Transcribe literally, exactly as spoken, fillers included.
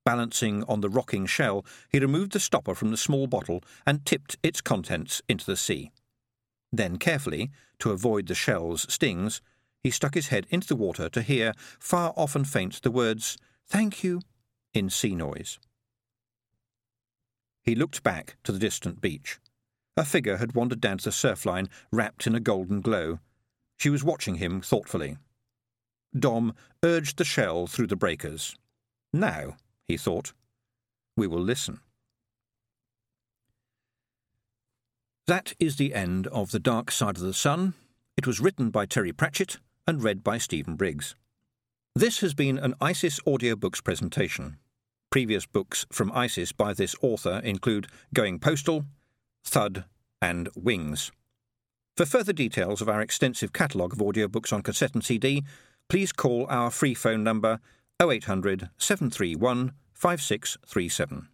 Balancing on the rocking shell, he removed the stopper from the small bottle and tipped its contents into the sea. Then carefully, to avoid the shell's stings, he stuck his head into the water to hear, far off and faint, the words, "Thank you," in sea noise. He looked back to the distant beach. A figure had wandered down to the surf line, wrapped in a golden glow. She was watching him thoughtfully. Dom urged the shell through the breakers. Now, he thought, we will listen. That is the end of The Dark Side of the Sun. It was written by Terry Pratchett and read by Stephen Briggs. This has been an ISIS Audiobooks presentation. Previous books from ISIS by this author include Going Postal, Thud, and Wings. For further details of our extensive catalogue of audiobooks on cassette and C D, please call our free phone number oh eight hundred, seven three one, five six three seven.